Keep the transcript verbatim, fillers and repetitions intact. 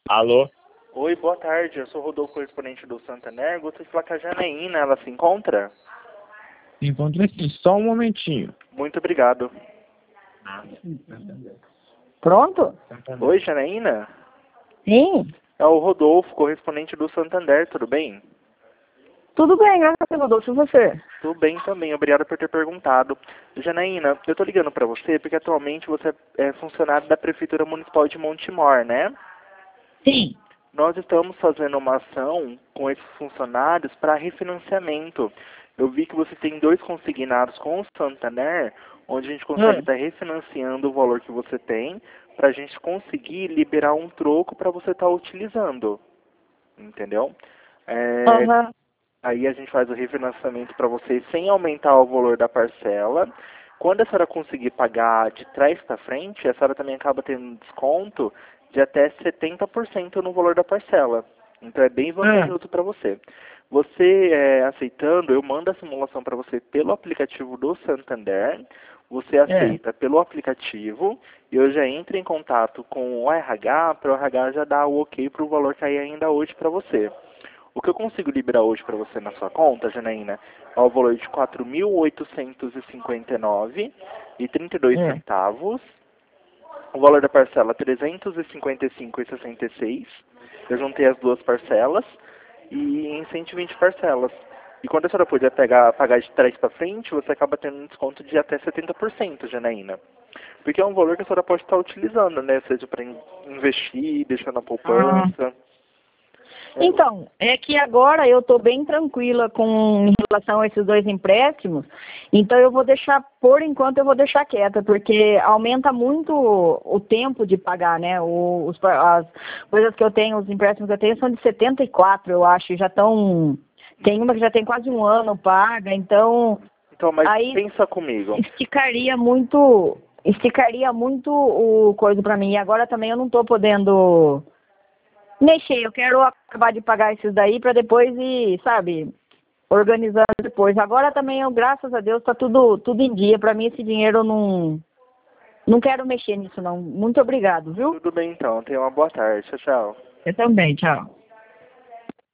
Alô? Oi, boa tarde. Eu sou o Rodolfo, correspondente do Santander. Gostaria de falar com a Janaína. Ela se encontra? Encontrei sim, só um momentinho. Muito obrigado. Pronto? Oi, Janaína? Sim. É o Rodolfo, correspondente do Santander. Tudo bem? Tudo bem, graças a Deus, Rodolfo. E você? Tudo bem também. Obrigado por ter perguntado. Janaína, eu tô ligando pra você porque atualmente você é funcionário da Prefeitura Municipal de Montemor, né? Sim. Nós estamos fazendo uma ação com esses funcionários para refinanciamento. Eu vi que você tem dois consignados com o Santander, onde a gente consegue Hum. estar refinanciando o valor que você tem, para a gente conseguir liberar um troco para você estar utilizando. Entendeu? É, Aham. Aí a gente faz o refinanciamento para você sem aumentar o valor da parcela. Quando a senhora conseguir pagar de trás para frente, a senhora também acaba tendo desconto de até setenta por cento no valor da parcela. Então é bem vantajoso para você. Você é, aceitando, eu mando a simulação para você pelo aplicativo do Santander. Você aceita pelo aplicativo e eu já entro em contato com o R H para o R H já dar o ok para o valor cair ainda hoje para você. O que eu consigo liberar hoje para você na sua conta, Janaína, é o valor de quatro mil oitocentos e cinquenta e nove reais e trinta e dois centavos. O valor da parcela trezentos e cinquenta e cinco reais e sessenta e seis centavos. Eu juntei as duas parcelas e em cento e vinte parcelas. E quando a senhora puder pegar, pagar de trás para frente, você acaba tendo um desconto de até setenta por cento, Janaína. Porque é um valor que a senhora pode estar utilizando, né? Seja para investir, deixar na poupança. Então, é que agora eu estou bem tranquila com em relação a esses dois empréstimos, então eu vou deixar, por enquanto eu vou deixar quieta, porque aumenta muito o tempo de pagar, né? O, os, as coisas que eu tenho, os empréstimos que eu tenho são de setenta e quatro, eu acho, já estão, tem uma que já tem quase um ano paga, então... Então, mas aí pensa comigo. Esticaria muito, esticaria muito o coisa para mim, e agora também eu não estou podendo... mexer, eu quero acabar de pagar esses daí para depois ir, sabe, organizando depois. Agora também, eu, graças a Deus, tá tudo, tudo em dia. Para mim, esse dinheiro eu não, não quero mexer nisso, não. Muito obrigado, viu? Tudo bem, então. Tenha uma boa tarde. Tchau, tchau. Eu também, tchau.